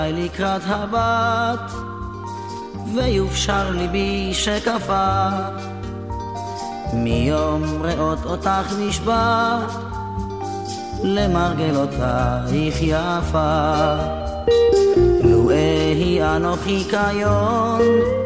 אליי לקראת הבת, ויופשר ליבי שקפה, מיום ראות אותך נשבע, למרגל אותך יפה. לו אהי אנוכי כיום,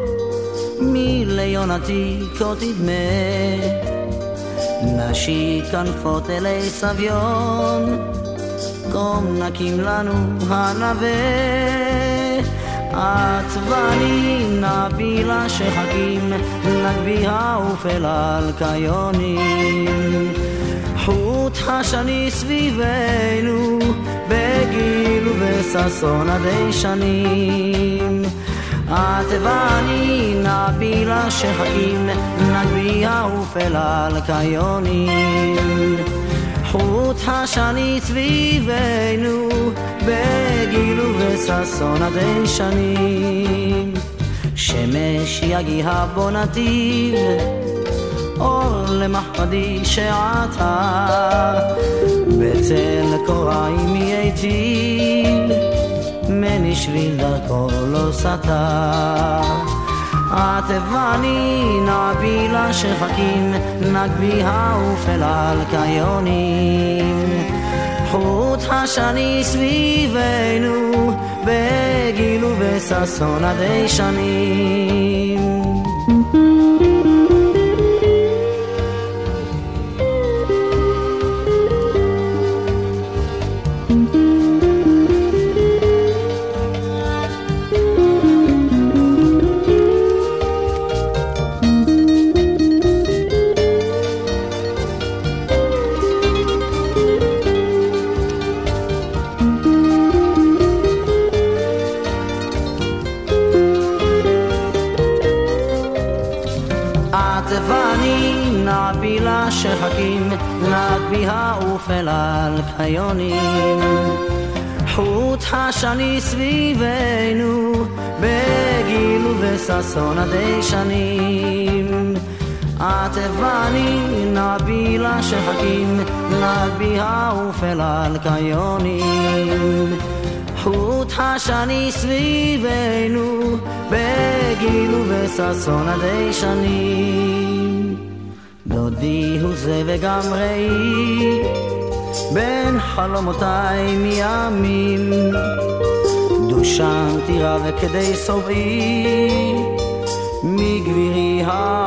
מליונתי כה תדמה, נשי כנפות אלי סביון, קום נקים לנו הנווה. את ואני נבילה שחקים, נגבי העוף אל על קיונים, חוט השני סביבנו, בגיל ובששון עדי שנים. את ואני נבילה שחקים, נגבי העוף אל על קיונים, חוט השני סביבנו, בגיל ובששון עדי שנים. שמש יגיע בו נתיב, אור למחמדי שעתה, בצל קוראים ייטיב, מני שביל דרכו לא סתה. את ואני נבילה שחקים, נגבי העוף אל על קיונים, חוט השני סביבנו, בגיל ובששון עדי שנים. נבילה שחקים, נגבי העוף אל על קיונים, חוט השני סביבנו, בגיל ובששון עדי שנים. את ואני נבילה שחקים, נגבי העוף אל על קיונים, חוט השני סביבנו, בגיל ובששון עדי שנים. דודי הוא זה וגם ראי, בין חלומותיי מימים, דושן תירה וכדי סובעי, מגבירי